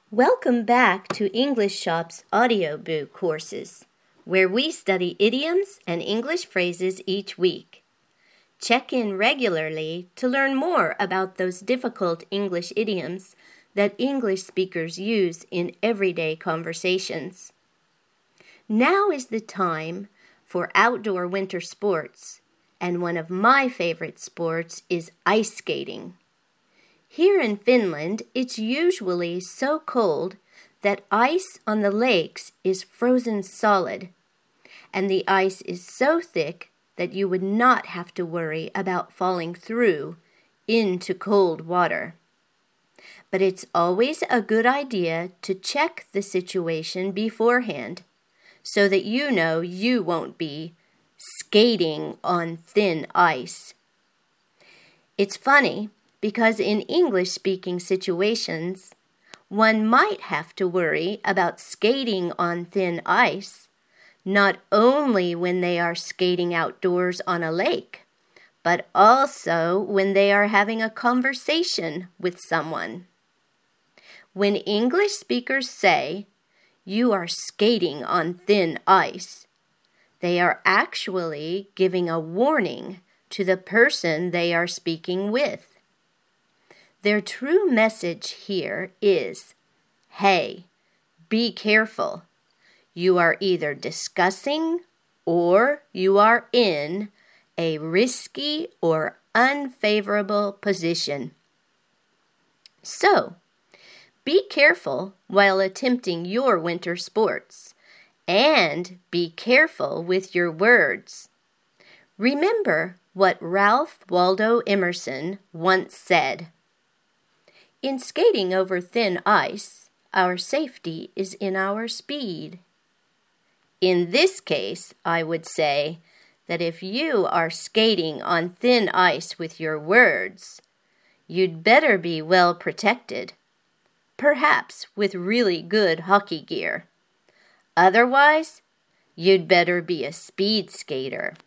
Welcome back to English Shop's audiobook courses, where we study idioms and English phrases each week. Check in regularly to learn more about those difficult English idioms that English speakers use in everyday conversations. Now is the time for outdoor winter sports, and one of my favorite sports is ice skating. Here in Finland, it's usually so cold that ice on the lakes is frozen solid, and the ice is so thick that you would not have to worry about falling through into cold water. But it's always a good idea to check the situation beforehand so that you know you won't be skating on thin ice. It's funny because in English-speaking situations, one might have to worry about skating on thin ice, not only when they are skating outdoors on a lake, but also when they are having a conversation with someone. When English speakers say, "You are skating on thin ice," they are actually giving a warning to the person they are speaking with. Their true message here is, "Hey, be careful. You are either discussing or you are in a risky or unfavorable position. So, be careful while attempting your winter sports, and be careful with your words. Remember what Ralph Waldo Emerson once said, "In skating over thin ice, our safety is in our speed." In this case, I would say that if you are skating on thin ice with your words, you'd better be well protected, perhaps with really good hockey gear. Otherwise, you'd better be a speed skater.